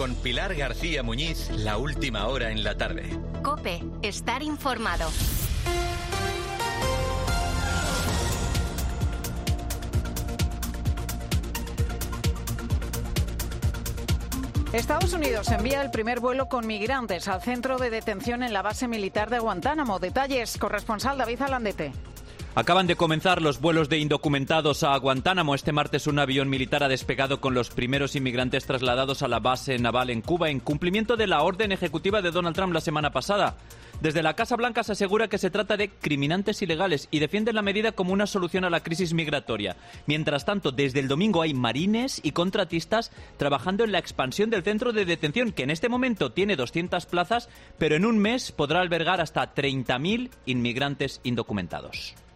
Con Pilar García Muñiz, la última hora en la tarde. COPE, estar informado. Estados Unidos envía el primer vuelo con migrantes al centro de detención en la base militar de Guantánamo. Detalles, corresponsal David Alandete. Acaban de comenzar los vuelos de indocumentados a Guantánamo. Este martes un avión militar ha despegado con los primeros inmigrantes trasladados a la base naval en Cuba en cumplimiento de la orden ejecutiva de Donald Trump la semana pasada. Desde la Casa Blanca se asegura que se trata de criminantes ilegales y defienden la medida como una solución a la crisis migratoria. Mientras tanto, desde el domingo hay marines y contratistas trabajando en la expansión del centro de detención, que en este momento tiene 200 plazas, pero en un mes podrá albergar hasta 30.000 inmigrantes indocumentados.